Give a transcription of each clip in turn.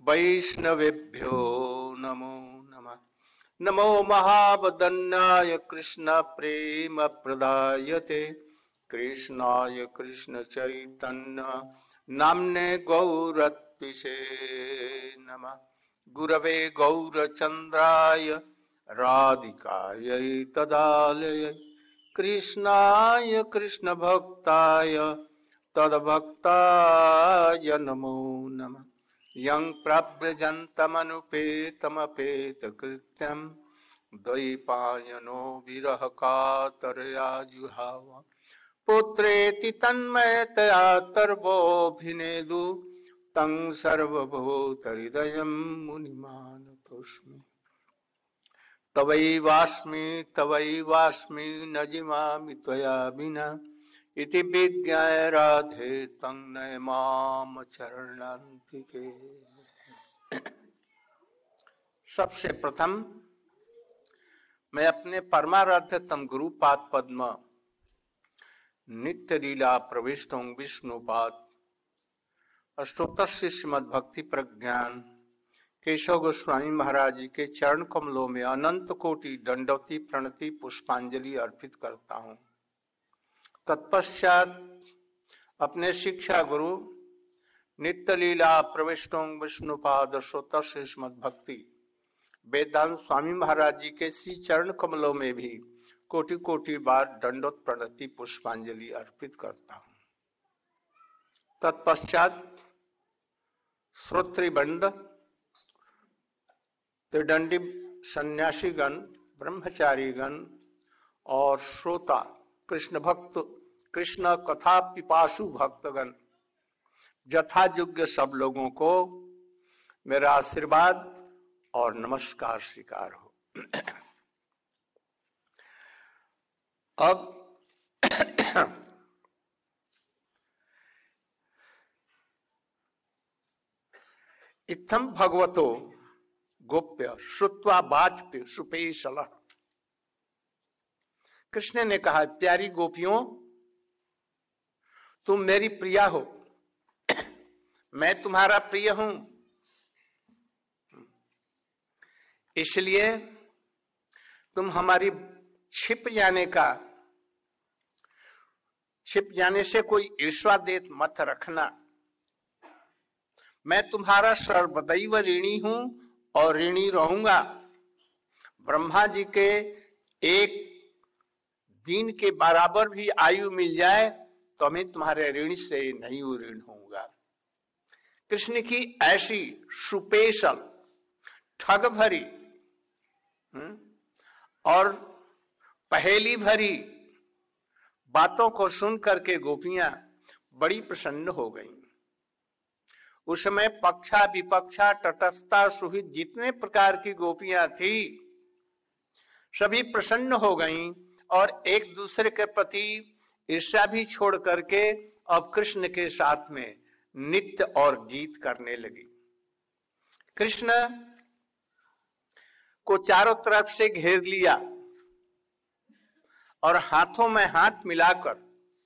वैष्णवेभ्यो नमो नमः। नमो महावदन्याय कृष्ण प्रेम प्रदायते कृष्णाय कृष्ण चैतन्य नाम्ने गौरत्विषे नमः। गुरवे गौरचन्द्राय राधिकायै तदालयै कृष्णाय कृष्ण भक्ताय तद्भक्ताय नमो नमः। यं प्रव्रजन्तमनुपेतमपेतकृत्यं द्वैपायनो विरह कातरया जुहाव पुत्रेति तन्मयतया तर्वोऽभिनेदु तं सर्वभूतहृदयं मुनिमानतोऽस्मि। तवैवास्मि न जिमामि त्वया विना इति विज्ञाय राधे तं नयमाम चरणान्तिके। सबसे प्रथम मैं अपने परमाराध्यतम गुरुपाद पद्म नित्य लीला प्रविष्टों विष्णुपाद अष्टोत्तर श्रीमद् भक्ति प्रज्ञान केशव गोस्वामी महाराज जी के चरण कमलों में अनंत कोटि दंडवती प्रणति पुष्पांजलि अर्पित करता हूँ। तत्पश्चात अपने शिक्षा गुरु नित्य लीला प्रविष्टों विष्णुपाद अष्टोत्तर श्रीमद् भक्ति वेदांत स्वामी महाराज जी के श्री चरण कमलों में भी कोटि कोटि बार दंडोत प्रणति पुष्पांजलि अर्पित करता हूँ। तत्पश्चात श्रोतृवृंद त्रिदंडी सन्यासीगण ब्रह्मचारीगण और श्रोता कृष्ण भक्त कृष्ण कथा पिपासु भक्तगण यथायोग्य सब लोगों को मेरा आशीर्वाद और नमस्कार स्वीकार हो। अब इत्थम भगवतो गोप्य श्रुत्वा वाजपेय सुपेशल। कृष्ण ने कहा, प्यारी गोपियों, तुम मेरी प्रिया हो, मैं तुम्हारा प्रिय हूं, इसलिए तुम हमारी छिप जाने से कोई ईर्ष्वादेश मत रखना। मैं तुम्हारा सर्वदैव ऋणी हूं और ऋणी रहूंगा। ब्रह्मा जी के एक दिन के बराबर भी आयु मिल जाए तो मैं तुम्हारे ऋण से नहीं ऋण होऊंगा। कृष्ण की ऐसी सुपेशल ठग भरी और पहेली भरी बातों को सुन करके गोपियां बड़ी प्रसन्न हो गईं। उस समय पक्षा विपक्षा तटस्थता सुहित जितने प्रकार की गोपियां थी सभी प्रसन्न हो गईं और एक दूसरे के प्रति ईर्ष्या भी छोड़ करके अब कृष्ण के साथ में नित्य और गीत करने लगी। कृष्ण को चारों तरफ से घेर लिया और हाथों में हाथ मिलाकर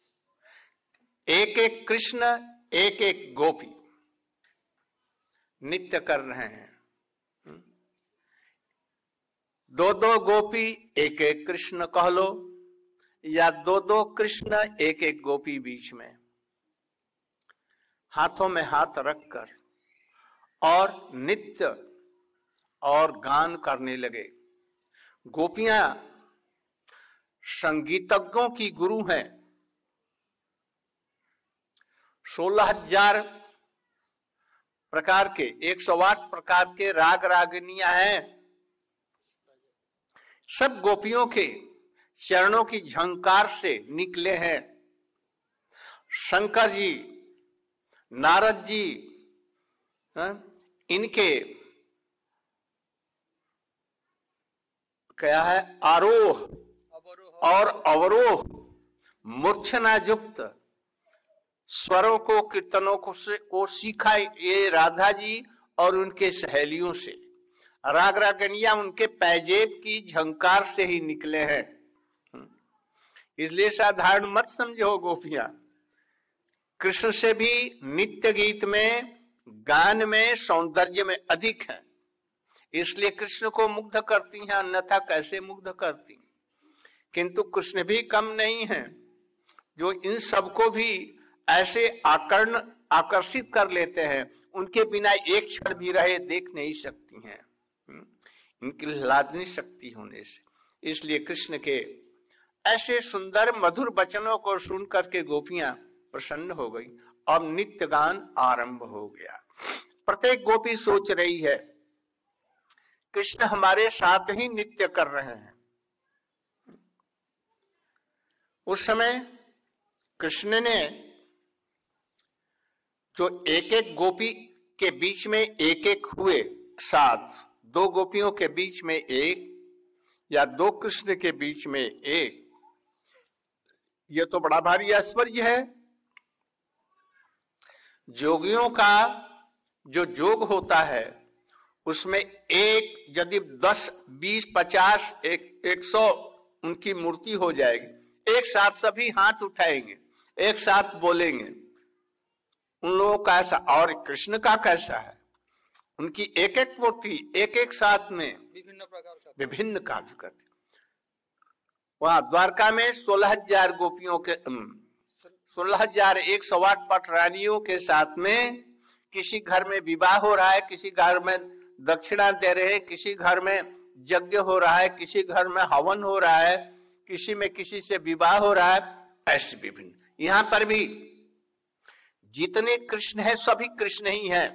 एक एक कृष्ण एक एक गोपी नित्य कर रहे हैं। दो दो गोपी एक एक कृष्ण कह लो या दो दो कृष्ण एक एक गोपी बीच में हाथों में हाथ रखकर और नित्य और गान करने लगे। गोपियां संगीतज्ञों की गुरु हैं। 16,000 प्रकार के 108 प्रकार के राग रागिनियां हैं। सब गोपियों के चरणों की झंकार से निकले हैं। शंकर जी, नारद जी, इनके क्या है आरोह और अवरोह मूर्छना युक्त स्वरों को कीर्तनों को सीखा ये राधा जी और उनके सहेलियों से। राग रागनिया उनके पैजेब की झंकार से ही निकले हैं। इसलिए साधारण मत समझो गोपियां। कृष्ण से भी नित्य गीत में गान में सौंदर्य में अधिक हैं, इसलिए कृष्ण को मुग्ध करती हैं, अन्यथा कैसे मुग्ध करती। किंतु कृष्ण भी कम नहीं है, जो इन सबको भी ऐसे आकर्षित कर लेते हैं, उनके बिना एक क्षण भी रहे देख नहीं सकती हैं, इनकी लादनी शक्ति होने से। इसलिए कृष्ण के ऐसे सुंदर मधुर वचनों को सुन करके गोपियां प्रसन्न हो गई। अब नित्य गान आरंभ हो गया। प्रत्येक गोपी सोच रही है कृष्ण हमारे साथ ही नित्य कर रहे हैं। उस समय कृष्ण ने जो एक एक गोपी के बीच में एक एक हुए साथ, दो गोपियों के बीच में एक या दो कृष्ण के बीच में एक, यह तो बड़ा भारी ऐश्वर्य है। जोगियों का जो जोग होता है उसमें एक यदि 10, 20, 50, 100 उनकी मूर्ति हो जाएगी, एक साथ सभी हाथ उठाएंगे, एक साथ बोलेंगे। उन लोगों का ऐसा, और कृष्ण का कैसा है, उनकी एक एक मूर्ति एक एक साथ में विभिन्न कार्य करती। वहां द्वारका में 16,000 गोपियों के 16,108 पटरानियों के साथ में किसी घर में विवाह हो रहा है, किसी घर में दक्षिणा दे रहे हैं, किसी घर में यज्ञ हो रहा है, किसी घर में हवन हो रहा है, किसी में किसी से विवाह हो रहा है, ऐसे विभिन्न। यहां पर भी जितने कृष्ण है सभी कृष्ण ही हैं,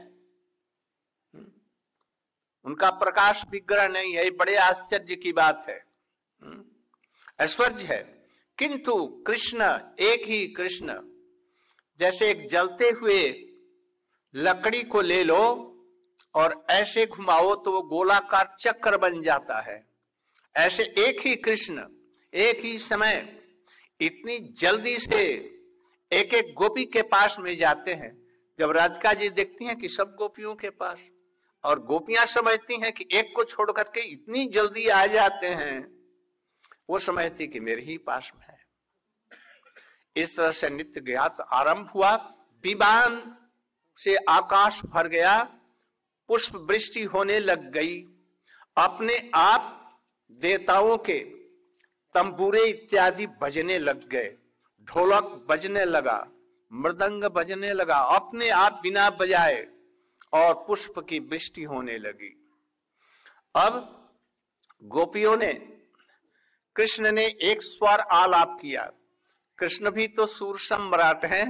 उनका प्रकाश विग्रह नहीं है। बड़े आश्चर्य की बात है, ऐश्वर्य है। किंतु कृष्ण एक ही कृष्ण, जैसे एक जलते हुए लकड़ी को ले लो और ऐसे घुमाओ तो वो गोलाकार चक्र बन जाता है, ऐसे एक ही कृष्ण एक ही समय इतनी जल्दी से एक एक गोपी के पास में जाते हैं। जब राधिका जी देखती हैं कि सब गोपियों के पास, और गोपियां समझती हैं कि एक को छोड़ करके इतनी जल्दी आ जाते हैं, वो समझती कि मेरे ही पास में है। इस तरह से नित्य ज्ञात आरंभ हुआ। विमान से आकाश भर गया, पुष्प वृष्टि होने लग गई। अपने आप देवताओं के तंबूरे इत्यादि बजने लग गए, ढोलक बजने लगा, मृदंग बजने लगा, अपने आप बिना बजाए, और पुष्प की वृष्टि होने लगी। अब गोपियों ने, कृष्ण ने एक स्वर आलाप किया। कृष्ण भी तो सुर सम्राट हैं,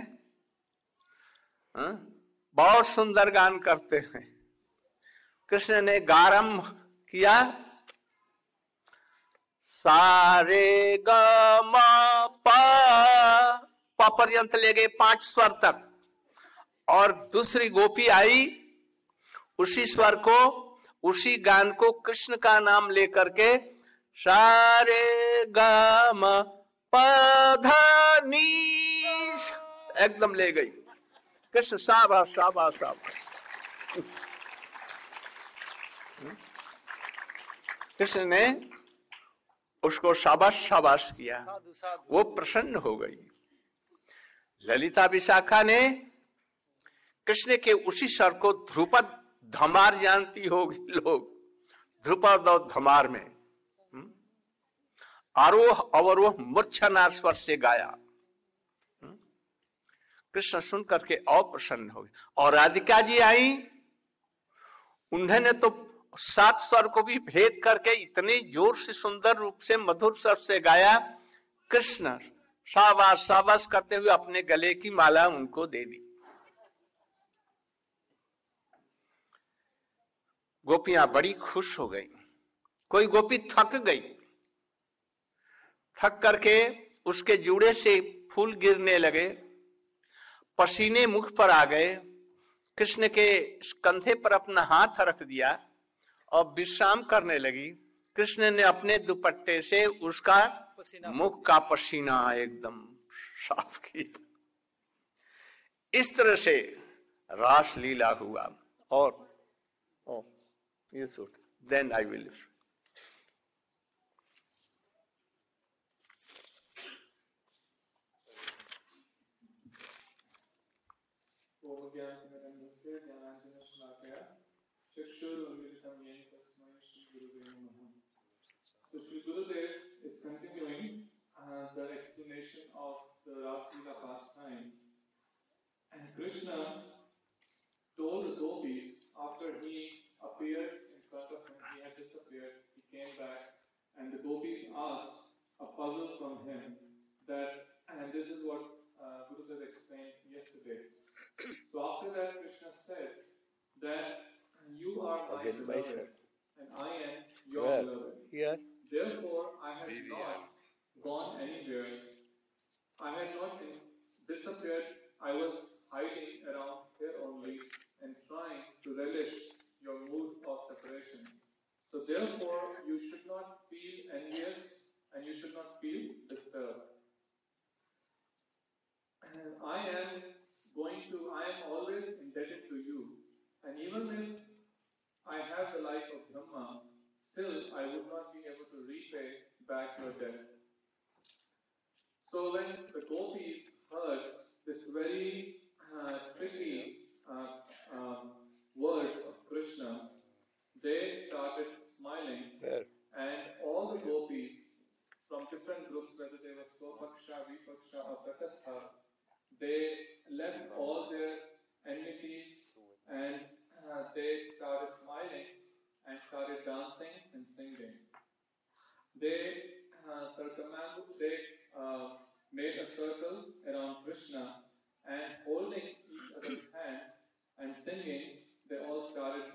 बहुत सुंदर गान करते हैं। कृष्ण ने गारंभ किया, सारे ग म प पर्यंत ले गए 5 स्वर तक, और दूसरी गोपी आई, उसी स्वर को, उसी गान को कृष्ण का नाम लेकर के सारे ग म प ध नी एकदम ले गई। कृष्ण शाबाश शाबाश शाबाश। कृष्ण ने उसको शाबाश शाबाश किया, वो प्रसन्न हो गई। ललिता विशाखा ने कृष्ण के उसी स्वर को ध्रुपद धमार, जानती होगी लोग, ध्रुपद और धमार में आरोह अवरोह मूर्छना स्वर से गाया। कृष्ण सुन करके और प्रसन्न हो गए। और राधिका जी आई, उन्होंने तो 7 स्वर को भी भेद करके इतने जोर से सुंदर रूप से मधुर स्वर से गाया। कृष्ण शाबाश शाबाश करते हुए अपने गले की माला उनको दे दी। गोपियां बड़ी खुश हो गई। कोई गोपी थक गई, थक करके उसके जूड़े से फूल गिरने लगे, पसीने मुख पर आ गए। कृष्ण के कंधे पर अपना हाथ रख दिया और विश्राम करने लगी। कृष्ण ने अपने दुपट्टे से उसका मुख का पसीना एकदम साफ किया। इस तरह से रास लीला हुआ। और ये सोच, then I will So Sri Gurudev is continuing the explanation of the Ras Leela pastime. And Krishna told the gopis after he appeared in front of him, he had disappeared, he came back, and the gopis asked a puzzle from him that, and this is what Gurudev explained yesterday. So after that, Krishna said that you are my beloved, and I am your beloved. Here. Therefore, I have not gone anywhere. I had not disappeared. I was hiding around here only and trying to relish your mood of separation. So therefore, you should not feel envious and you should not feel disturbed. And I am always indebted to you. And even if I have the life of Brahma, still I would not be able to repay back your debt. So when the gopis heard this very tricky words of Krishna, they started smiling. And all the gopis from different groups, whether they were Swapaksha, Vipaksha or Tatastha, they left all their enmities and they started smiling and started dancing and singing. They made a circle around Krishna and holding each other's hands and singing, they all started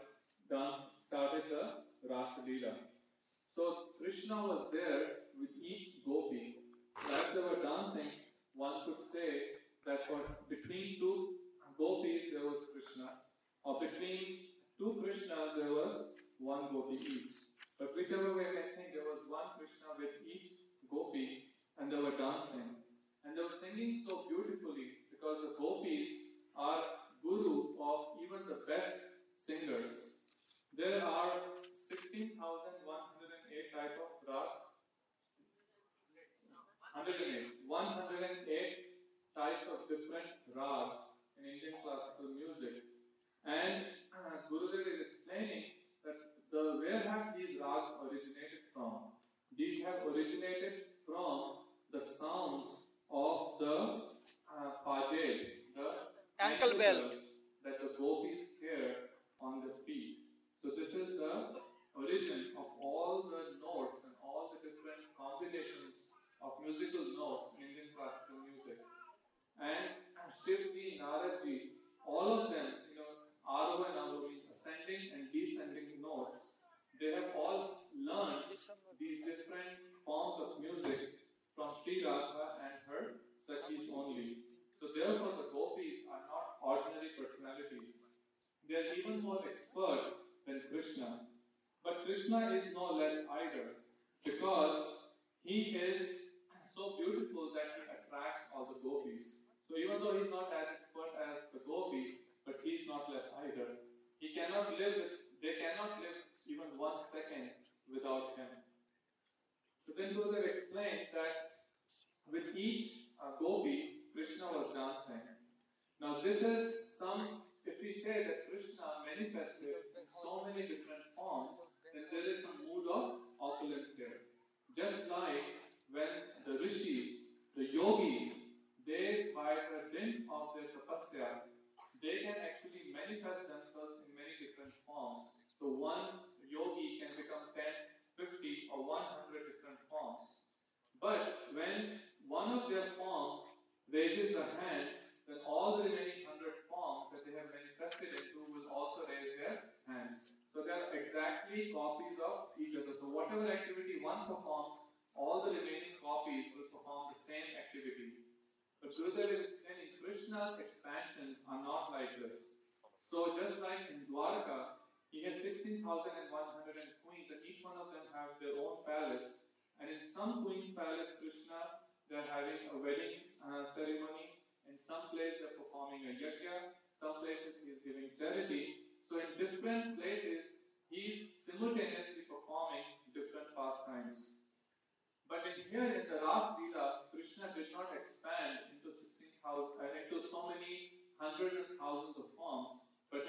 the Rasa Leela. So Krishna was there with each gopi. As they were dancing, one could say that between two gopis there was Krishna, or between two Krishnas there was one gopi each. But whichever way I think, there was one Krishna with each gopi, and they were dancing. And they were singing so beautifully because the gopis are guru of even the best singers. There are 16,108 type of rags. 108 types of different rags in Indian classical music. And Gurudev is explaining that where have these rags originated from? These have originated from the sounds of the pajed, the ankle bells that the gopis hear on the feet. So this is the origin of all the notes and all the different combinations of musical notes in Indian classical music. And Shivji, Naradji, all of them, Aroha and Avrohi, ascending and descending notes, they have all learned these different forms of music from Sri Radha and her Sakhis only. So therefore the gopis are not ordinary personalities. They are even more expert than Krishna. But Krishna is no less either, because he is so beautiful that he attracts all the gopis. So even though he is not as expert as the gopis, but he is not less either. They cannot live even 1 second without him. So then Gurudev explained that with each gopi, Krishna was dancing. Now this is if we say that Krishna manifested in so many different forms, then there is some mood of opulence there. Just like when the rishis, the yogis, they, by the dint of their tapasya, they can actually manifest themselves in many different forms. So one yogi can become 10, 50 or 100 different forms. But when one of their form raises the hand, then all the remaining 100 forms that they have manifested into will also raise their hands. So they are exactly copies of each other. So whatever activity one performs, all the remaining copies will perform the same activity. But Gurudev is explaining Krishna's expansions are not like this. So just like in Dwarka, he has 16,100 queens, and each one of them have their own palace. And in some queen's palace, Krishna, they're having a wedding ceremony. In some place, they're performing a yajna. Some places, he's giving charity. So in different places, he's simultaneously performing different pastimes. But here in the Ras Leela, Krishna did not expand into so many hundreds of thousands of forms, but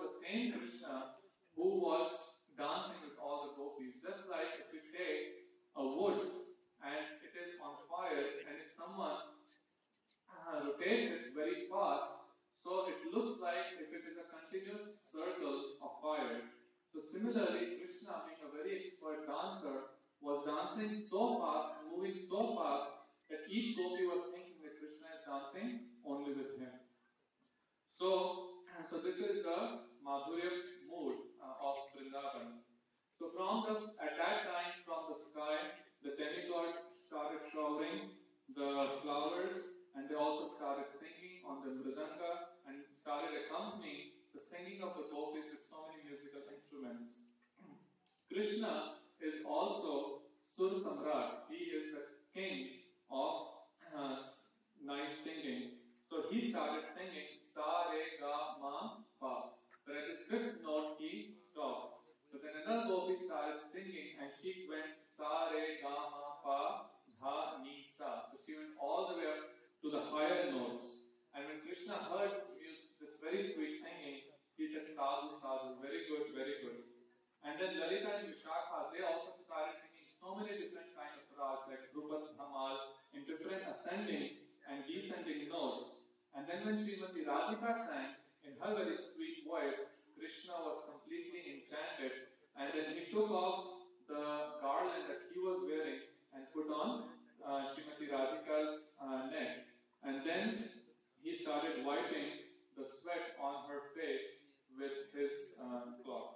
the same Krishna who was dancing with all the gopis. Just like if you take a wood and it is on fire, and if someone rotates it very fast, so it looks like if it is a continuous circle of fire. So similarly, Krishna, being a very expert dancer, was dancing so fast and moving so fast that each gopi was thinking that Krishna is dancing only with him. So this is the Madhurya mood of Vrindavan. So at that time, from the sky, the demigods started showering the flowers, and they also started singing on the mridanga and started accompanying the singing of the gopis with so many musical instruments. Krishna is also Sur Samrat. He is the king of nice singing. So he started singing Sa Re Ga Ma Pa. But at his fifth note, he stopped. But then another gopi started singing, and she went Sa Re Ga Ma Pa Dha Ni Sa. So she went all the way up to the higher notes. And when Krishna heard this very sweet singing, he said, Sadhu, Sadhu, very good, very good. And then Lalita and Vishakha, they also started singing so many different kinds of rags, like Dhruvat, Dhamal, in different ascending and descending notes. And then when Srimati Radhika sang, in her very sweet voice, Krishna was completely enchanted. And then he took off the garland that he was wearing and put on Srimati Radhika's neck. And then he started wiping the sweat on her face with his cloth.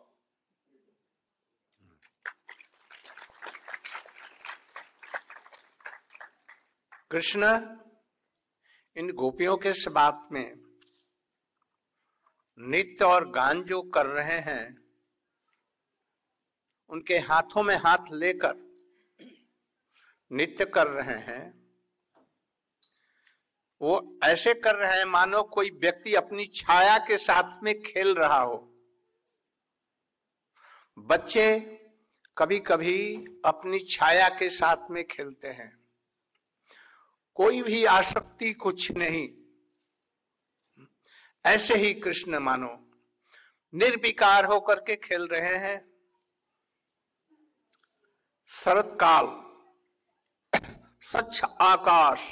Krishna इन गोपियों के साथ में नृत्य और गान जो कर रहे हैं, उनके हाथों में हाथ लेकर नृत्य कर रहे हैं, वो ऐसे कर रहे हैं मानो कोई व्यक्ति अपनी छाया के साथ में खेल रहा हो। बच्चे कभी कभी अपनी छाया के साथ में खेलते हैं, कोई भी आसक्ति कुछ नहीं। ऐसे ही कृष्ण मानो निर्विकार होकर के खेल रहे हैं। शरत काल, स्वच्छ आकाश,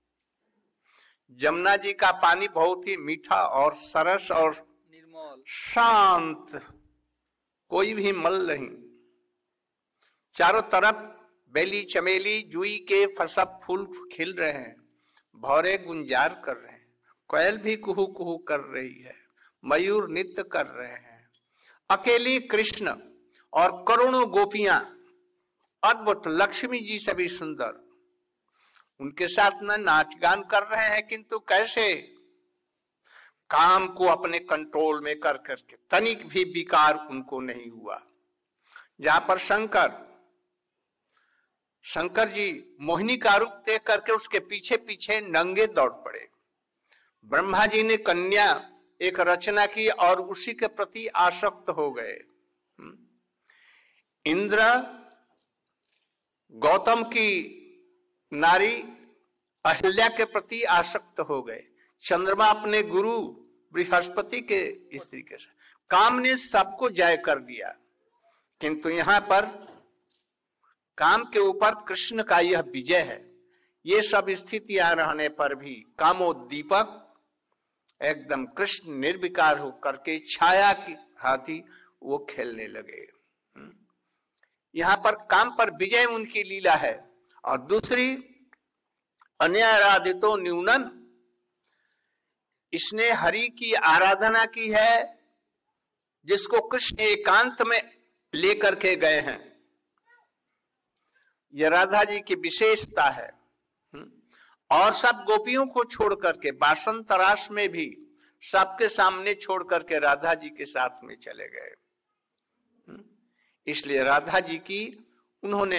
जमुना जी का पानी बहुत ही मीठा और सरस और निर्मल शांत, कोई भी मल नहीं। चारों तरफ बेली चमेली जुई के फसब फूल खिल रहे हैं, भौरे गुंजार कर रहे हैं, कोयल भी कुहू कुहू कर रही है, मयूर नृत्य कर रहे हैं। अकेली कृष्ण और करोड़ों गोपियां अद्भुत, लक्ष्मी जी से भी सुंदर, उनके साथ में नाच गान कर रहे हैं। किंतु कैसे? काम को अपने कंट्रोल में कर करके, तनिक भी विकार उनको नहीं हुआ। जहां पर शंकर जी मोहिनी का रूप देख करके उसके पीछे पीछे नंगे दौड़ पड़े। ब्रह्मा जी ने कन्या एक रचना की और उसी के प्रति आसक्त हो गए। इंद्र गौतम की नारी अहिल्या के प्रति आसक्त हो गए। चंद्रमा अपने गुरु बृहस्पति के स्त्री के साथ। काम ने सबको जय कर दिया, किंतु यहां पर काम के ऊपर कृष्ण का यह विजय है। ये सब स्थितियां रहने पर भी कामोद्दीपक एकदम कृष्ण निर्विकार होकर के छाया की हाथी वो खेलने लगे। यहां पर काम पर विजय उनकी लीला है। और दूसरी, अन्याराधितो न्यूनन, इसने हरि की आराधना की है जिसको कृष्ण एकांत में लेकर के गए हैं। यह राधा जी की विशेषता है। और सब गोपियों को छोड़ करके बासन तराश में भी सबके सामने छोड़ करके राधा जी के साथ में चले गए। इसलिए राधा जी की उन्होंने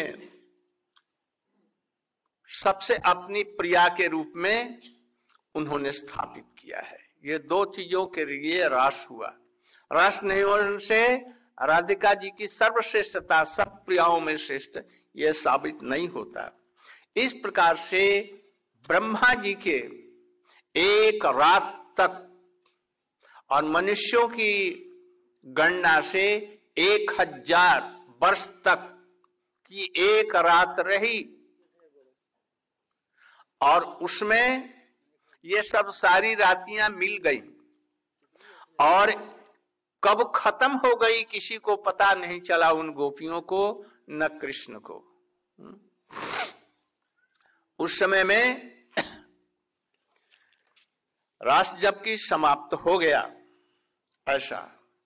सबसे अपनी प्रिया के रूप में उन्होंने स्थापित किया है। ये दो चीजों के लिए रास हुआ। रास नहीं होने से राधिका जी की सर्वश्रेष्ठता, सब प्रियाओं में श्रेष्ठ, यह साबित नहीं होता। इस प्रकार से ब्रह्मा जी के एक रात तक और मनुष्यों की गणना से 1000 वर्ष तक की एक रात रही, और उसमें ये सब सारी रातियां मिल गई, और कब खत्म हो गई किसी को पता नहीं चला, उन गोपियों को न कृष्ण को। उस समय में रास जबकि समाप्त हो गया ऐसा,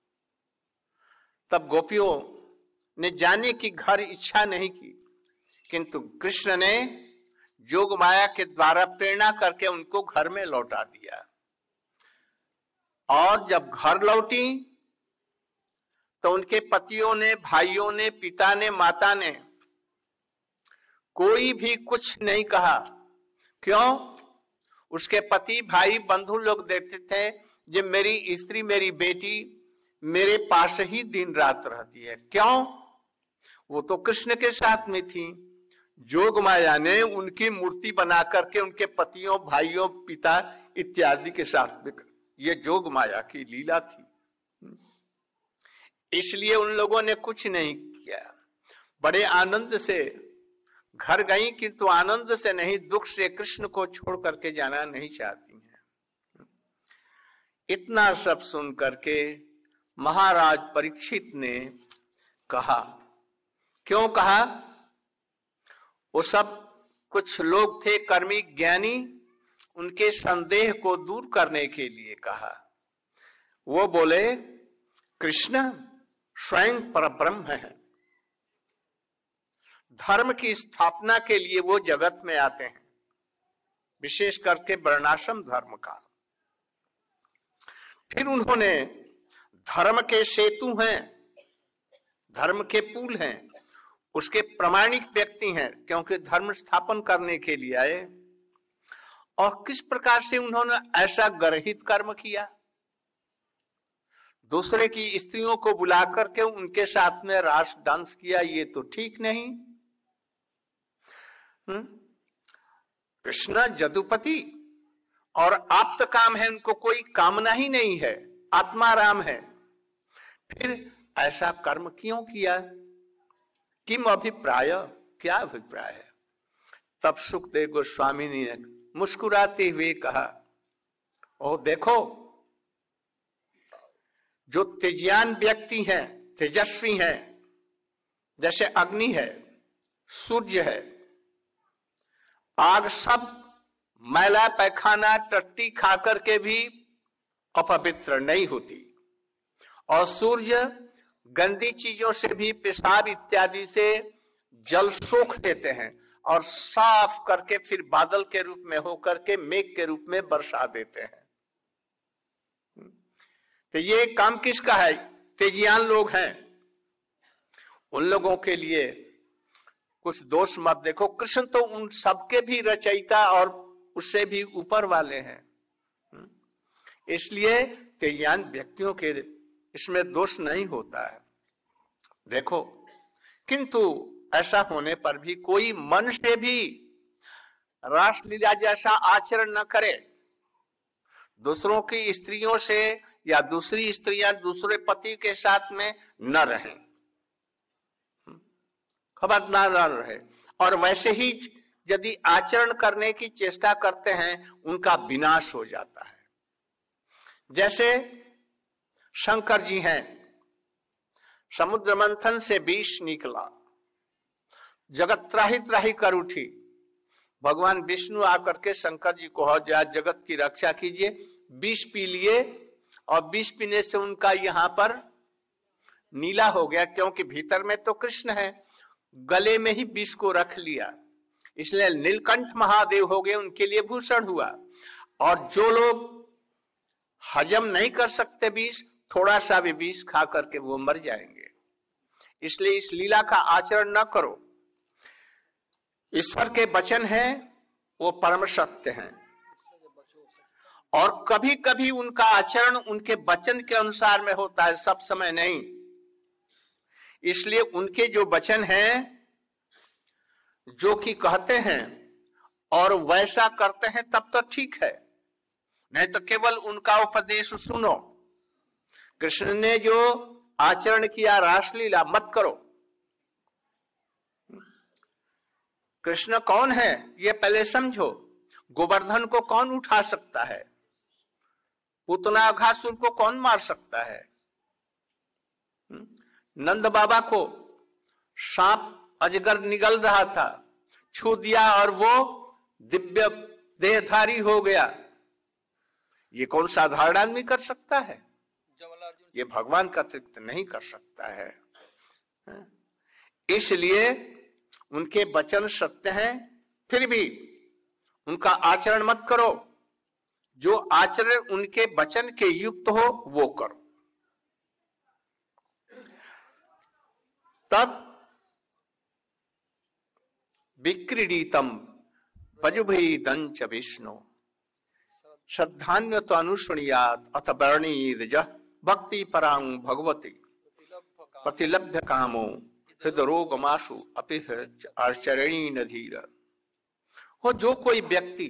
तब गोपियों ने जाने की घर इच्छा नहीं की, किंतु कृष्ण ने जोग माया के द्वारा प्रेरणा करके उनको घर में लौटा दिया। और जब घर लौटी तो उनके पतियों ने, भाइयों ने, पिता ने, माता ने कोई भी कुछ नहीं कहा। क्यों? उसके पति, भाई, बंधु लोग देखते थे कि मेरी स्त्री, मेरी बेटी मेरे पास ही दिन रात रहती है। क्यों? वो तो कृष्ण के साथ में थी। जोग माया ने उनकी मूर्ति बना करके उनके पतियों, भाइयों, पिता इत्यादि के साथ में, ये जोग माया की लीला थी। इसलिए उन लोगों ने कुछ नहीं किया, बड़े आनंद से घर गई, किंतु आनंद से नहीं, दुख से कृष्ण को छोड़ करके जाना नहीं चाहती हैं। इतना सब सुन करके महाराज परीक्षित ने कहा। क्यों कहा? वो सब कुछ लोग थे कर्मी ज्ञानी, उनके संदेह को दूर करने के लिए कहा। वो बोले कृष्ण स्वयं परब्रह्म है, धर्म की स्थापना के लिए वो जगत में आते हैं, विशेष करके वर्णाश्रम धर्म का। फिर उन्होंने धर्म के सेतु हैं, धर्म के पुल हैं, उसके प्रामाणिक व्यक्ति हैं, क्योंकि धर्म स्थापन करने के लिए आए। और किस प्रकार से उन्होंने ऐसा गर्हित कर्म किया? दूसरे की स्त्रियों को बुला करके उनके साथ में रास डांस किया, ये तो ठीक नहीं। कृष्ण जदुपति और आप्त काम है, उनको कोई कामना ही नहीं है, आत्माराम है। फिर ऐसा कर्म क्यों किया? किम अभिप्राय, क्या अभिप्राय है? तब सुखदेव गोस्वामी ने मुस्कुराते हुए कहा, ओ देखो, जो तेजयान व्यक्ति हैं, तेजस्वी हैं, जैसे अग्नि है, सूर्य है, आग सब मैला पैखाना टट्टी खा करके भी अपवित्र नहीं होती, और सूर्य गंदी चीजों से भी, पेशाब इत्यादि से जल सोख देते हैं और साफ करके फिर बादल के रूप में होकर के मेघ के रूप में बरसा देते हैं। तो ये काम किसका है? तेजियान लोग हैं, उन लोगों के लिए कुछ दोष मत देखो। कृष्ण तो उन सबके भी रचयिता और उससे भी ऊपर वाले हैं, इसलिए तेजियान व्यक्तियों के इसमें दोष नहीं होता है। देखो, किंतु ऐसा होने पर भी कोई मन से भी रासलीला जैसा आचरण न करे, दूसरों की स्त्रियों से या दूसरी स्त्रियां दूसरे पति के साथ में न रहें, खबरदार न रहे। और वैसे ही यदि आचरण करने की चेष्टा करते हैं, उनका विनाश हो जाता है। जैसे शंकर जी हैं, समुद्र मंथन से विष निकला, जगत त्राही त्राही कर उठी। भगवान विष्णु आकर के शंकर जी को, हो जाए जगत की रक्षा कीजिए, विष पी लिए, और विष पीने से उनका यहां पर नीला हो गया, क्योंकि भीतर में तो कृष्ण है, गले में ही विष को रख लिया, इसलिए नीलकंठ महादेव हो गए, उनके लिए भूषण हुआ। और जो लोग हजम नहीं कर सकते विष, थोड़ा सा भी विष खा करके वो मर जाएंगे। इसलिए इस लीला का आचरण न करो। ईश्वर के वचन हैं, वो परम सत्य हैं, और कभी कभी उनका आचरण उनके वचन के अनुसार में होता है, सब समय नहीं। इसलिए उनके जो वचन हैं, जो कि कहते हैं और वैसा करते हैं, तब तो ठीक है, नहीं तो केवल उनका उपदेश सुनो, कृष्ण ने जो आचरण किया रासलीला मत करो। कृष्ण कौन है ये पहले समझो। गोवर्धन को कौन उठा सकता है? पूतना घासुर को कौन मार सकता है? नंद बाबा को सांप अजगर निगल रहा था, छू दिया और वो दिव्य देहधारी हो गया। ये कौन साधारण आदमी कर सकता है? ये भगवान का अतिरिक्त नहीं कर सकता है। इसलिए उनके वचन सत्य हैं, फिर भी उनका आचरण मत करो। जो आचरण उनके वचन के युक्त हो वो करो। तब विक्रीडितम वजुभेदंच विष्णु श्रद्धान्य तो अनुशुणियात अथ वर्णीद भक्ति परांग भगवती प्रतिलभ्य कामो हृदरोगमाशु अपि आचरणी नधीर। हो जो कोई व्यक्ति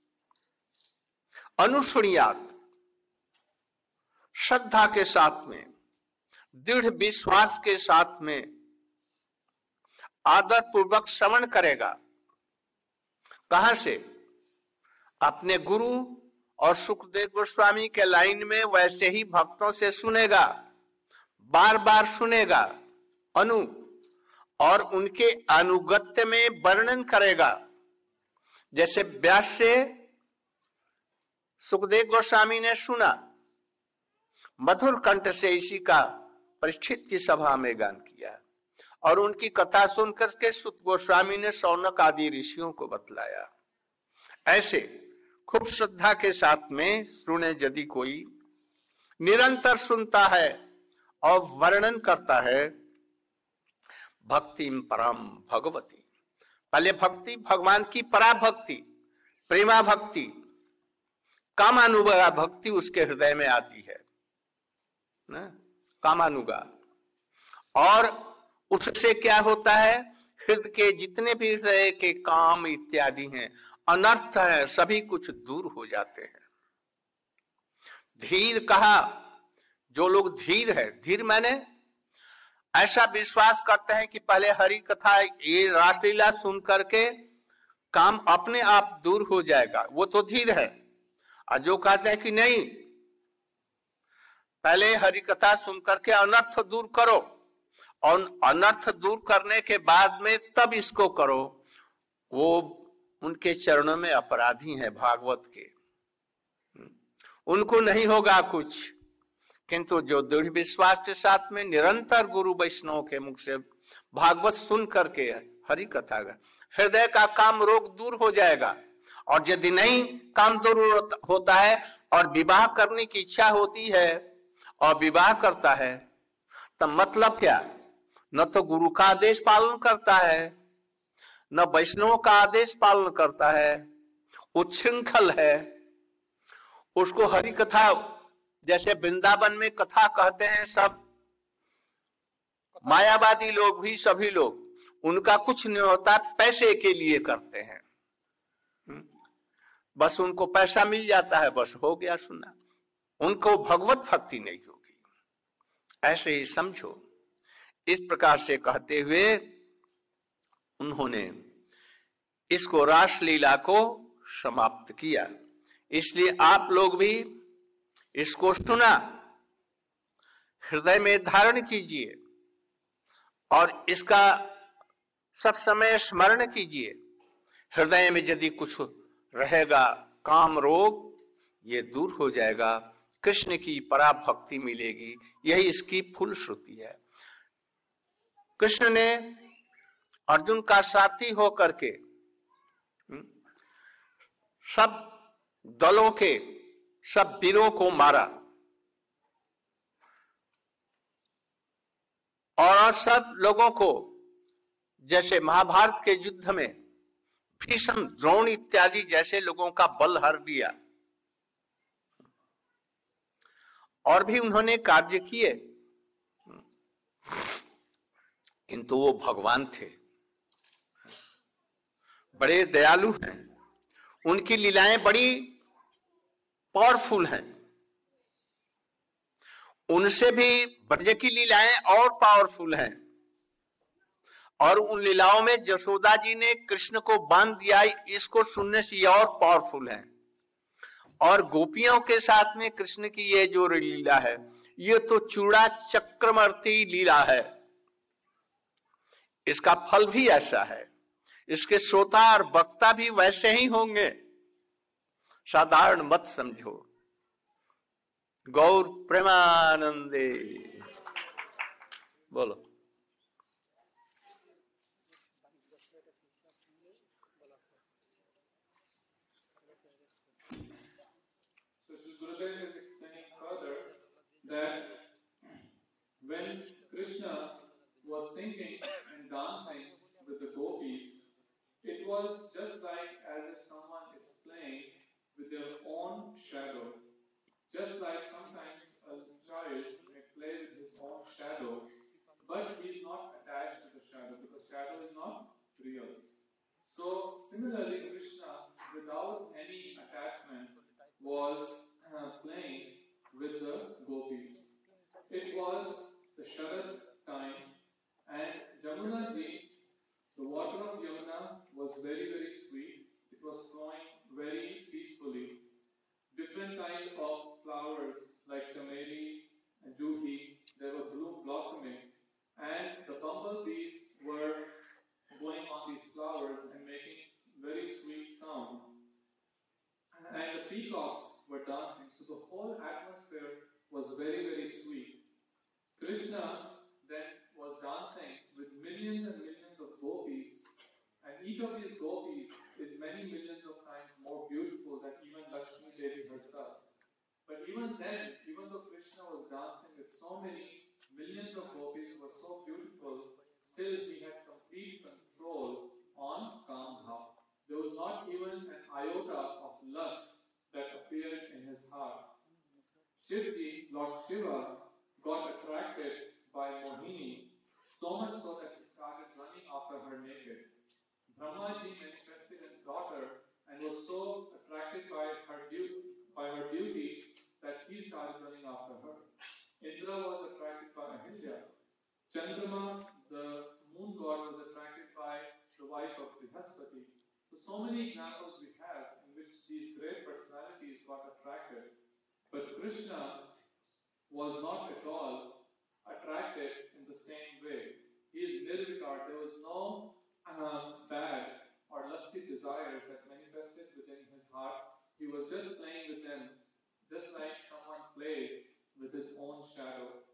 अनुशुणियात श्रद्धा के साथ में, दृढ़ विश्वास के साथ में आदर पूर्वक श्रवण करेगा। कहां से? अपने गुरु और सुखदेव गोस्वामी के लाइन में वैसे ही भक्तों से सुनेगा, बार बार सुनेगा और उनके अनुगत्य में वर्णन करेगा। जैसे व्यास से सुखदेव गोस्वामी ने सुना, मधुर कंठ से इसी का परीक्षित की सभा में गान किया और उनकी कथा सुनकर के सुत गोस्वामी ने शौनक आदि ऋषियों को बतलाया। ऐसे खूब श्रद्धा के साथ में सुने यदि कोई निरंतर सुनता है और वर्णन करता है, भक्ति परम भगवती। पहले भक्ति भगवान की परा भक्ति, प्रेमा भक्ति, कामानुगा भक्ति उसके हृदय में आती है ना, कामानुगा। और उससे क्या होता है? हृदय के जितने भी हृदय के काम इत्यादि हैं, अनर्थ है, सभी कुछ दूर हो जाते हैं। धीर कहा, जो लोग धीर है, धीर माने ऐसा विश्वास करते हैं कि पहले हरि कथा ये रासलीला सुन करके काम अपने आप दूर हो जाएगा, वो तो धीर है। और जो कहते हैं कि नहीं, पहले हरि कथा सुन करके अनर्थ दूर करो और अनर्थ दूर करने के बाद में तब इसको करो, वो उनके चरणों में अपराधी हैं भागवत के। उनको नहीं होगा कुछ, किंतु जो दृढ़ विश्वास के साथ में निरंतर गुरु वैष्णव के मुख से भागवत सुन करके हरि कथा का हृदय का काम रोग दूर हो जाएगा। और यदि नहीं काम दूर होता है और विवाह करने की इच्छा होती है और विवाह करता है, तब मतलब क्या? न तो गुरु का आदेश पालन करता है, न वैष्णव का आदेश पालन करता है, उच्छृंखल है। उसको हरि कथा, जैसे वृंदावन में कथा कहते हैं सब मायावादी लोग भी, सभी लोग, उनका कुछ नहीं होता, पैसे के लिए करते हैं। बस उनको पैसा मिल जाता है, बस हो गया सुना, उनको भगवत भक्ति नहीं होगी। ऐसे ही समझो। इस प्रकार से कहते हुए उन्होंने इसको रासलीला को समाप्त किया। इसलिए आप लोग भी इसको सुना, हृदय में धारण कीजिए और इसका सब समय स्मरण कीजिए। हृदय में यदि कुछ रहेगा काम रोग, ये दूर हो जाएगा, कृष्ण की पराभक्ति मिलेगी। यही इसकी फूल श्रुति है। कृष्ण ने अर्जुन का साथी होकर के सब दलों के सब वीरों को मारा और सब लोगों को, जैसे महाभारत के युद्ध में भीष्म, द्रोण इत्यादि जैसे लोगों का बल हर दिया। और भी उन्होंने कार्य किए, किंतु वो भगवान थे, बड़े दयालु हैं, उनकी लीलाएं बड़ी पावरफुल हैं। उनसे भी ब्रज की लीलाएं और पावरफुल हैं। और उन लीलाओं में यशोदा जी ने कृष्ण को बांध दिया, इसको सुनने से ये और पावरफुल है। और गोपियों के साथ में कृष्ण की ये जो लीला है, ये तो चूड़ा चक्रवर्ती लीला है। इसका फल भी ऐसा है, इसके श्रोता और वक्ता भी वैसे ही होंगे, साधारण मत समझो। गौर प्रेमानंदे बोलो। So Sri Gurudev is explaining further that when Krishna was singing and dancing with the gopis, it was just like as if someone is playing with their own shadow. Just like sometimes a child may play with his own shadow, but he is not attached to the shadow because shadow is not real. So similarly, Krishna, without any attachment, was playing with the gopis. It was the Sharad time, and Jamuna ji, the water of Yamuna, was very, very sweet. It was flowing very peacefully. Different kinds of flowers like chameli and juhi, they were blossoming, and the bumblebees were going on these flowers and making very sweet sound. And the peacocks were dancing, so the whole atmosphere was very, very sweet. Krishna then was dancing with millions and millions of gopis, and each of these gopis is many millions of times more beautiful than even Lakshmi Devi herself. But even then, even though Krishna was dancing with so many millions of gopis who were so beautiful, still he had complete control on Kambha. There was not even an iota of lust that appeared in his heart. Shivji, Lord Shiva, got attracted by Mohini so much so that he started running after her naked. Brahmaji manifested a daughter and was so attracted by her beauty that he started running after her. Indra was attracted by Ahilya. Chandrama, the moon god, was attracted by the wife of Brihaspati. So many examples we have in which these great personalities got attracted. But Krishna was not at all attracted in the same way. He is nirvikar. There was no bad or lusty desires that manifested within his heart. He was just playing with them, just like someone plays with his own shadow.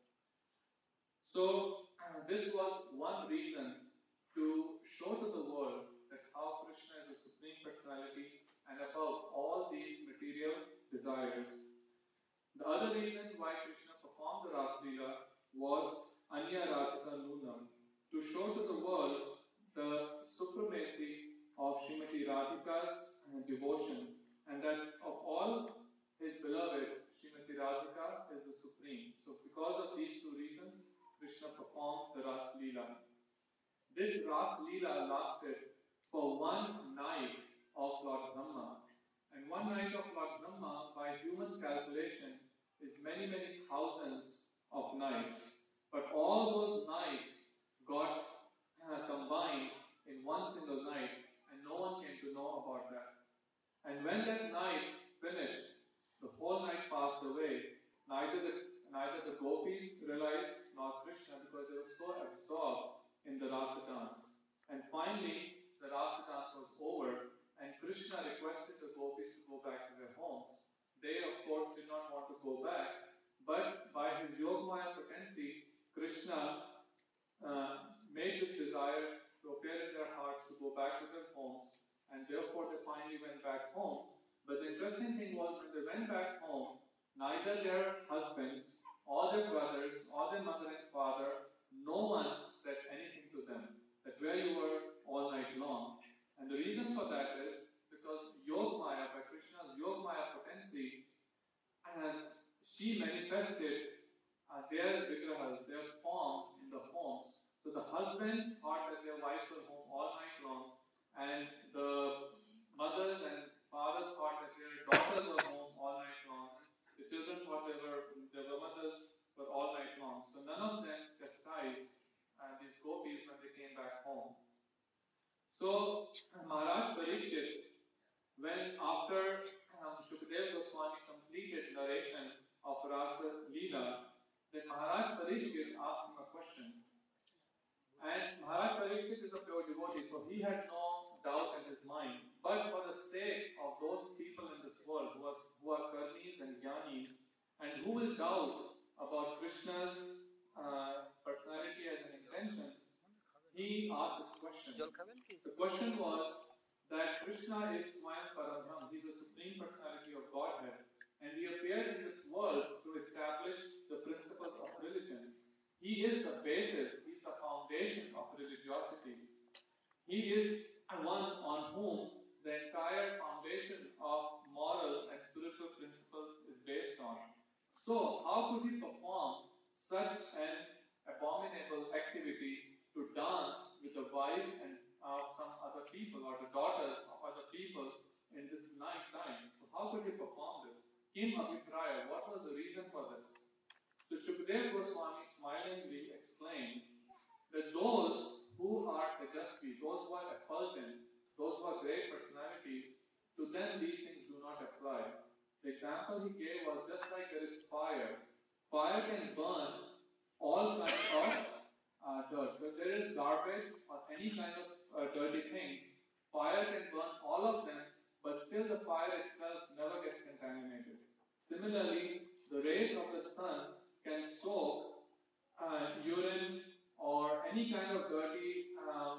So this was one reason to show to the world that how Krishna is a supreme personality and above all these material desires. The other reason why Krishna performed the Ras Leela was Anya Radhika Nunam, to show to the world the supremacy of Srimati Radhika's devotion, and that of all his beloveds, Srimati Radhika is the supreme. So because of these two reasons, Krishna performed the Ras Leela. This Ras Leela lasted for one night of Lord Brahma. And one night of Lord Brahma, by human calculation, is many, many thousands of nights. But all those nights got combined in one single night, and no one came to know about that. And when that night finished, the whole night passed away. Neither the gopis realized nor Krishna, because they were so absorbed in the rasa dance. And finally, the rasa dance was over, and Krishna requested the gopis to go back to their homes. They, of course, did not want to go back, but by his Yogamaya potency, Krishna made this desire to appear in their hearts to go back to their homes, and therefore they finally went back home. But the interesting thing was, when they went back home, neither their husbands, or their brothers, or their mother and father, no one said anything to them, that where you were all night long. And the reason for that is because Yogamaya, by Krishna's Yogamaya potency, she manifested their vigrahas, their forms in the homes. So the husbands thought that their wives were home all night long, and the mothers and fathers thought that their daughters were home all night long. The children thought their mothers for all night long. So none of them chastised these gopis when they came back home. So Maharaj Parikshit, when after Shukadeva Goswami completed narration of Rasa Leela, then Maharaj Parikshit asked him a question. And Maharaj Parikshit is a pure devotee, so he had no doubt in his mind. But for the sake of those people in this world who are karmis and jnanis, and who will doubt about Krishna's personality and intentions, he asked this question. The question was that Krishna is Swayam Parambrahma, he is the Supreme Personality of Godhead, and he appeared in this world to establish the principles of religion. He is the basis, he is the foundation of religiosities. He is one on whom the entire foundation of moral and spiritual principles is based on. So, how could he perform such an abominable activity to dance with the wives and some other people or the daughters of other people in this night time? So, how could he perform this? Kim Abhipraya, what was the reason for this? So Shukadeva Goswami smilingly explained that those who are Tejasvi, those who are effulgent, those who are great personalities, to them these things do not apply. The example he gave was just like there is fire. Fire can burn all kinds of dirt. So if there is garbage or any kind of dirty things, fire can burn all of them, but still the fire itself never gets contaminated. Similarly, the rays of the sun can soak urine or any kind of dirty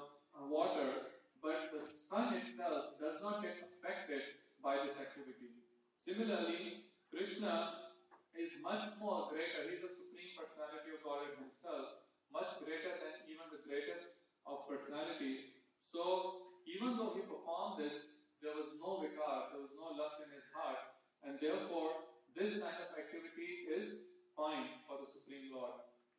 water, but the sun itself does not get affected by this activity. Similarly, Krishna is much more greater. He is the Supreme Personality of Godhead himself, much greater than even the greatest of personalities. So, even though he performed this, there was no vikar, there was no lust in his heart, and therefore, this kind of activity is fine for the Supreme Lord.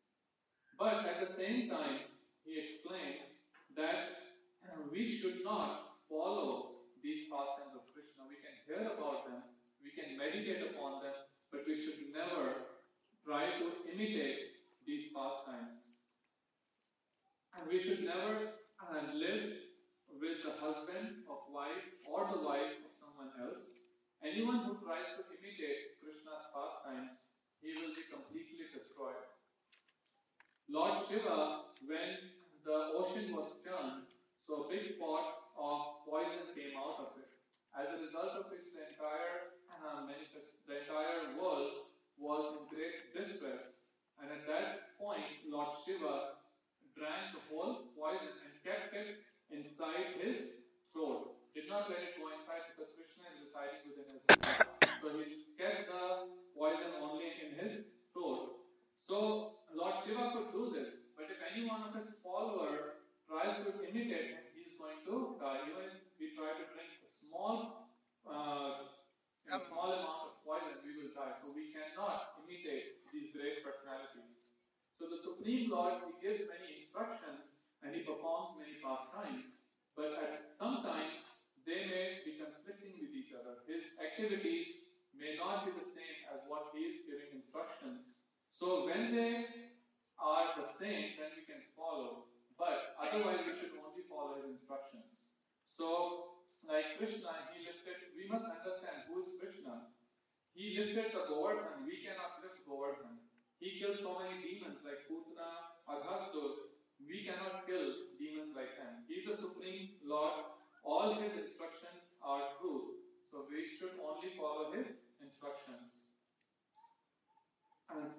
But at the same time, he explains that we should not follow these pastimes of Krishna. We can hear about them, we can meditate upon them, but we should never try to imitate these pastimes. And we should never live with the husband of wife or the wife of someone else. Anyone who tries to imitate Krishna's pastimes, he will be completely destroyed. Lord Shiva, when the ocean was churned, so a big pot of poison came out of it. As a result of which the entire world was in great distress. And at that point, Lord Shiva drank the whole poison and kept it inside his throat. Did not let it go inside because Krishna is residing within his heart. So he kept the poison only in his throat. So Lord Shiva could do this, but if any one of his followers tries to imitate him, he is going to die. Even if we try to drink a small amount of poison, we will die. So we cannot imitate these great personalities. So the Supreme Lord, he gives many instructions and he performs many pastimes, but sometimes they may be conflicting with each other. His activities may not be the same as what he is giving instructions. So when they are the same, then we can follow. But otherwise, we should only follow his instructions. So, like Krishna, we must understand who is Krishna. He lifted the Govardhan. We cannot lift Govardhan. He kills so many demons like Putana, Aghasur. We cannot kill demons like him. He is the Supreme Lord. All his instructions are truth. So we should only follow his instructions. And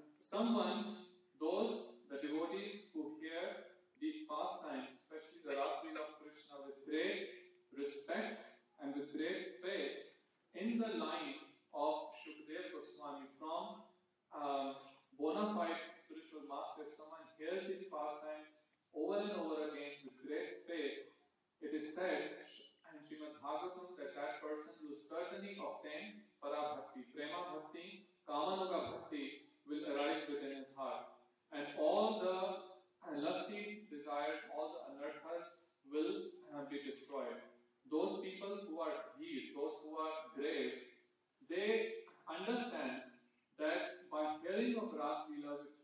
the devotees who hear these pastimes, especially the Rasa Leela of Krishna, with great respect and with great faith, in the line of Shukadeva Goswami, from bona fide spiritual master, if someone hears these pastimes over and over again with great faith, it is said in Srimad Bhagavatam that that person will certainly obtain para bhakti, prema bhakti, kamanuga bhakti will arise within his heart. And all the lusty desires, all the anarthas will be destroyed. Those people who are dheer, those who are grave, they understand that by hearing of Rasa Leela with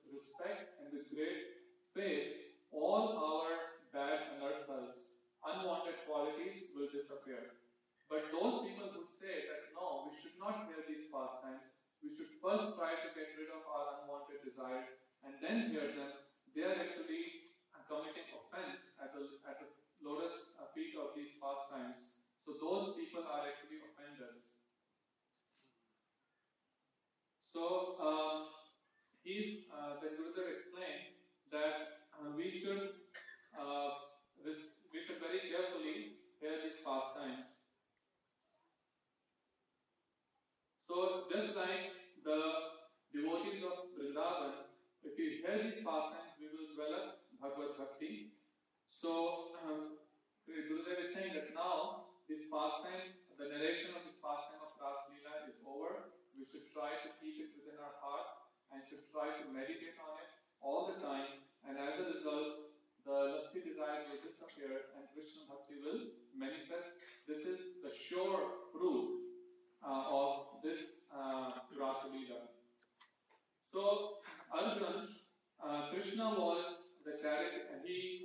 desires and then hear them, they are actually committing offense at the lotus feet of these pastimes. So those people are actually offenders. So the Gurudev explained that we should very carefully hear these pastimes. So just like the devotees of Vrindavan, if you hear these pastimes, we will develop Bhagavad Bhakti. So Gurudev is saying that now this pastime, the narration of this pastime of Ras Leela is over. We should try to keep it within our heart and should try to meditate on it all the time. And as a result, the lusty desires will disappear and Krishna Bhakti will manifest. This is the sure fruit of this Rasa Leela. So Arjuna, Krishna was the character, and he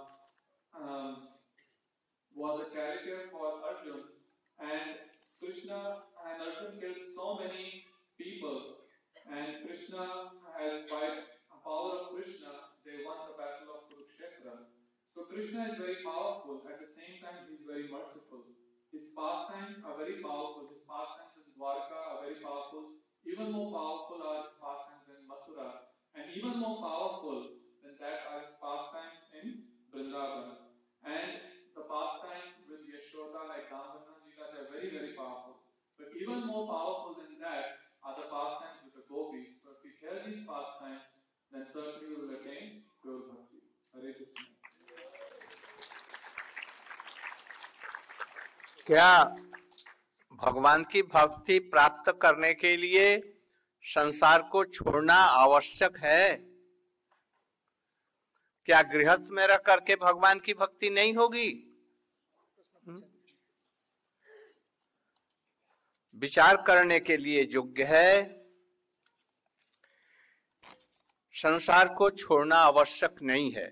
was a character for Arjuna, and Krishna and Arjuna killed so many people, and Krishna has, by the power of Krishna, they won the battle of Kurukshetra. So Krishna is very powerful, at the same time he is very merciful. His pastimes are very powerful. His pastimes in Dwarka are very powerful. Even more powerful are his pastimes in Mathura. And even more powerful than that are his pastimes in Vrindavan. And the pastimes with Yashoda, like Damvana Leela, they are very, very powerful. But even more powerful than that are the pastimes with the gopis. So if we hear these pastimes, then certainly we will attain Gaur Bhakti. Hare Krishna. क्या भगवान की भक्ति प्राप्त करने के लिए संसार को छोड़ना आवश्यक है? क्या गृहस्थ में रह करके भगवान की भक्ति नहीं होगी? विचार करने के लिए योग्य है। संसार को छोड़ना आवश्यक नहीं है।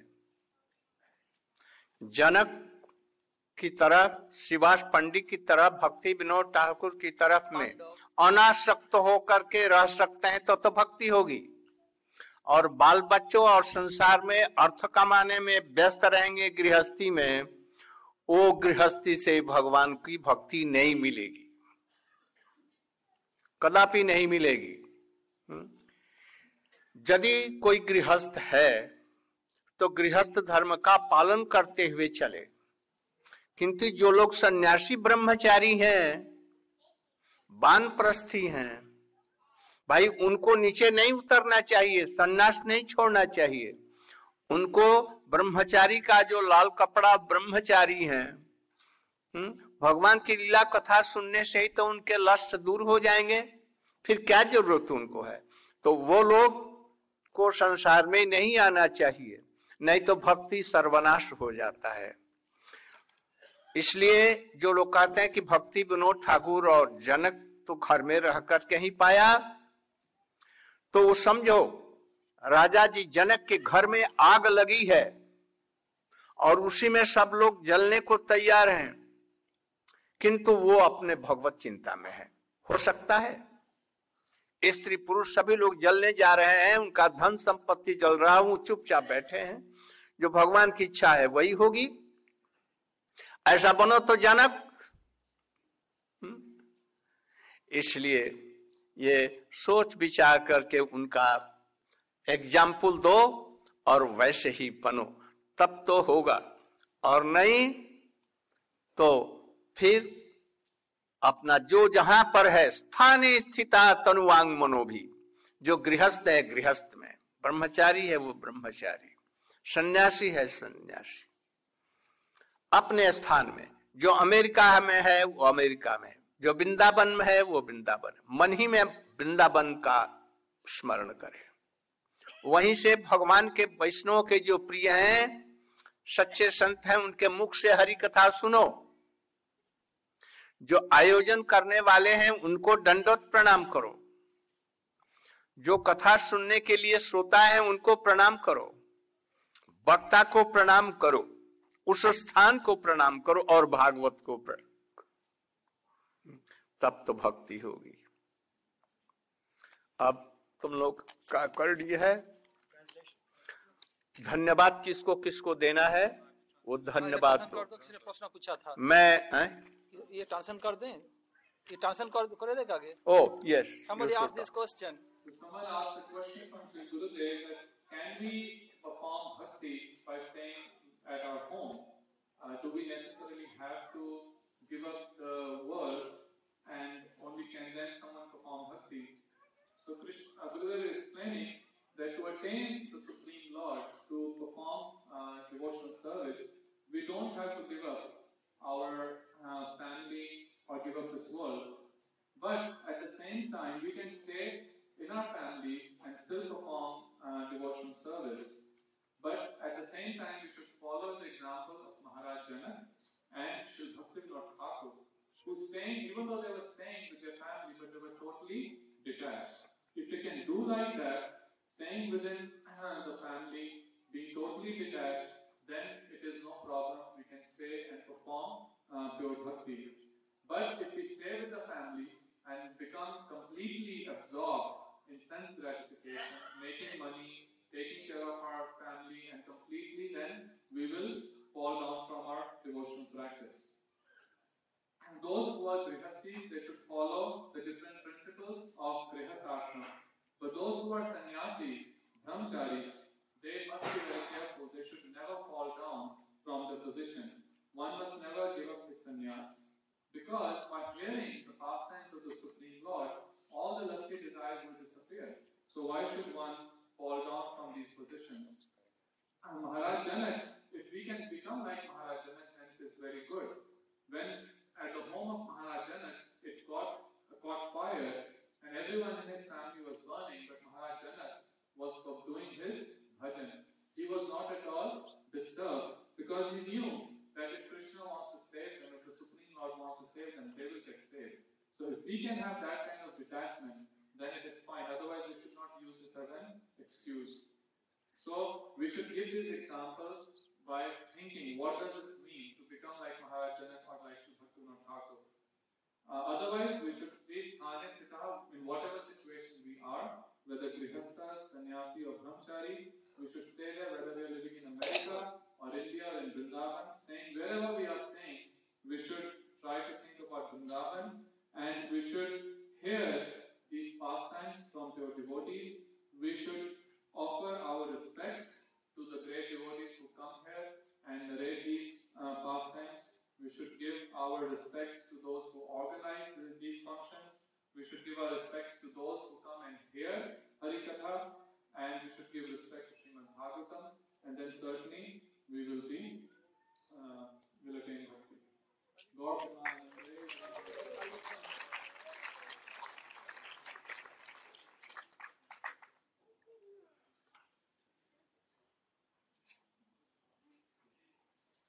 जनक की तरफ, शिवास पंडित की तरफ, भक्ति विनोद ठाकुर की तरफ में अनासक्त होकर के रह सकते हैं तो भक्ति होगी। और बाल बच्चों और संसार में अर्थ कमाने में व्यस्त रहेंगे गृहस्थी में, वो गृहस्थी से भगवान की भक्ति नहीं मिलेगी, कदापि नहीं मिलेगी। यदि कोई गृहस्थ है तो गृहस्थ धर्म का पालन करते हुए चले, किंतु जो लोग सन्यासी ब्रह्मचारी हैं, वानप्रस्थी हैं, भाई उनको नीचे नहीं उतरना चाहिए, सन्यास नहीं छोड़ना चाहिए। उनको ब्रह्मचारी का जो लाल कपड़ा ब्रह्मचारी हैं, भगवान की लीला कथा सुनने से ही तो उनके लस्ट दूर हो जाएंगे, फिर क्या जरूरत उनको है? तो वो लोग को संसार में नहीं आना चाहिए, नहीं तो भक्ति सर्वनाश हो जाता है। इसलिए जो लोग कहते हैं कि भक्ति विनोद ठाकुर और जनक तो घर में रह करके ही पाया, तो वो समझो राजा जी जनक के घर में आग लगी है और उसी में सब लोग जलने को तैयार हैं, किंतु वो अपने भगवत चिंता में है। हो सकता है स्त्री पुरुष सभी लोग जलने जा रहे हैं, उनका धन संपत्ति जल रहा, वो चुपचाप बैठे हैं, जो भगवान की इच्छा है वही होगी। ऐसा बनो तो जनक। इसलिए ये सोच विचार करके उनका एग्जाम्पल दो और वैसे ही बनो, तब तो होगा, और नहीं तो फिर अपना जो जहां पर है स्थाने स्थिता तनुवांग मनो भी, जो गृहस्थ है गृहस्थ में, ब्रह्मचारी है वो ब्रह्मचारी, सन्यासी है सन्यासी, अपने स्थान में। जो अमेरिका में है वो अमेरिका में, जो वृंदावन में है वो वृंदावन, मन ही में वृंदावन का स्मरण करे। वहीं से भगवान के वैष्णव के जो प्रिय हैं, सच्चे संत हैं, उनके मुख से हरि कथा सुनो। जो आयोजन करने वाले हैं उनको दंडवत प्रणाम करो, जो कथा सुनने के लिए श्रोता है उनको प्रणाम करो, वक्ता को प्रणाम करो, उस स्थान को प्रणाम करो और भागवत को प्रणाम करो, तब तो भक्ति होगी। अब तुम लोग का कर दिया है। धन्यवाद किसको किसको देना है वो धन्यवाद दो। किसी ने प्रश्न पूछा था, मैं ये ट्रांसलेट कर दें, ये ट्रांसलेट कर देगा आगे। Oh yes. Somebody asked this question. Someone asked a question from Sri Gurudev that can we perform bhakti by staying at our home? Do we necessarily have to give up the world and only can then someone perform bhakti? So Gurudev is explaining that to attain the Supreme Lord, to perform devotional service, we don't have to give up our family or give up this world. But at the same time, we can stay in our families and still perform devotional service. But at the same time, we should follow the example of Maharaj Janak and Shri Bhaktivinoda Thakur, who's staying, even though they were staying with their family, but they were totally detached. If they can do like that, staying within the family, being totally detached, then it is no problem. We can stay and perform pure bhakti. But if we stay with the family and become completely absorbed in sense gratification, making money, taking care of our family, and completely, then we will fall down from our devotional practice. And those who are grihastis, they should follow the different principles of grihasthashrama. But those who are sannyasis, brahmacharis, they must be very careful. They should never fall down from the position. One must never give up his sannyas. Because by hearing the pastimes of the Supreme Lord, all the lusty desires will disappear. So why should one fall down from these positions? And Maharaj Janak, if we can become like Maharaj Janak, then it is very good. When at the home of Maharaj Janak, it caught fire, and everyone in his family was burning, but Maharaj Janak was for doing his bhajan. He was not at all disturbed because he knew that if Krishna wants to save them, if the Supreme Lord wants to save them, they will get saved. So if we can have that kind of detachment, then it is fine. Otherwise, we should not use this as an excuse. So we should give this example by thinking, what does this mean to become like Maharaj Janak or like Bhaktivinoda Thakur? Otherwise, we should stay sthane sthita in whatever situation we are, whether grihastha, sannyasi or brahmachari. We should stay there whether we are living in America or India or in Vrindavan. Staying wherever we are staying, we should try to think about Vrindavan and we should hear these pastimes from pure devotees. We should offer our respects to the great devotees who come here and narrate these pastimes. We should give our respects to those who organize these functions. We should give our respects to those who come and hear Harikatha, and we should give respect to Srimad Bhagavatam, and then certainly we will attain bhakti. God